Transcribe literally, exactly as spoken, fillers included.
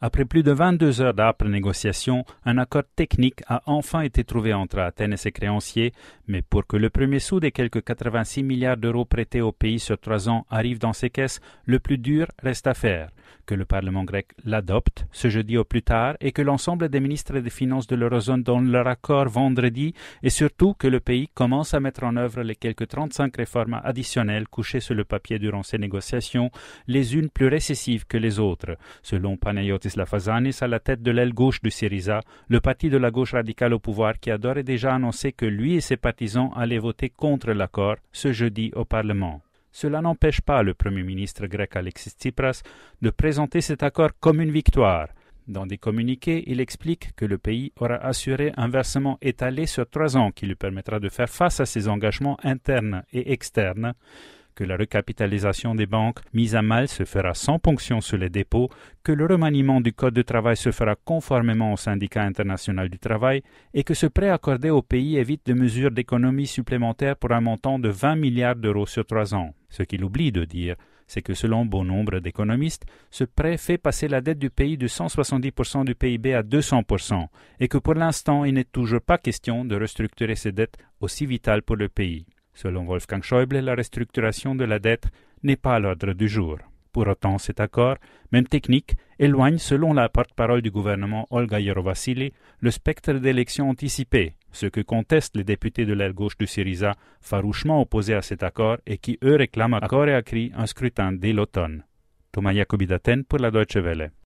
Après plus de vingt-deux heures d'âpres négociations, un accord technique a enfin été trouvé entre Athènes et ses créanciers, mais pour que le premier sou des quelques quatre-vingt-six milliards d'euros prêtés au pays sur trois ans arrive dans ses caisses, le plus dur reste à faire. Que le Parlement grec l'adopte ce jeudi au plus tard et que l'ensemble des ministres des Finances de l'Eurozone donnent leur accord vendredi et surtout que le pays commence à mettre en œuvre les quelques trente-cinq réformes additionnelles couchées sur le papier durant ces négociations, les unes plus récessives que les autres. Selon Panayotis Lafazanis, à la tête de l'aile gauche du Syriza, le parti de la gauche radicale au pouvoir qui a d'ores et déjà annoncé que lui et ses partisans allaient voter contre l'accord ce jeudi au Parlement. Cela n'empêche pas le Premier ministre grec Alexis Tsipras de présenter cet accord comme une victoire. Dans des communiqués, il explique que le pays aura assuré un versement étalé sur trois ans qui lui permettra de faire face à ses engagements internes et externes, que la recapitalisation des banques mise à mal se fera sans ponction sur les dépôts, que le remaniement du Code du travail se fera conformément au syndicat international du travail et que ce prêt accordé au pays évite des mesures d'économie supplémentaires pour un montant de vingt milliards d'euros sur trois ans. Ce qu'il oublie de dire, c'est que selon bon nombre d'économistes, ce prêt fait passer la dette du pays de cent soixante-dix pour cent du P I B à deux cents pour cent et que pour l'instant, il n'est toujours pas question de restructurer ces dettes aussi vitales pour le pays. Selon Wolfgang Schäuble, la restructuration de la dette n'est pas à l'ordre du jour. Pour autant, cet accord, même technique, éloigne, selon la porte-parole du gouvernement Olga Yerovassili, le spectre d'élections anticipées, ce que contestent les députés de l'aile gauche du Syriza, farouchement opposés à cet accord et qui, eux, réclament à corps et à cri un scrutin dès l'automne. Thomas Jacobi d'Athènes pour la Deutsche Welle.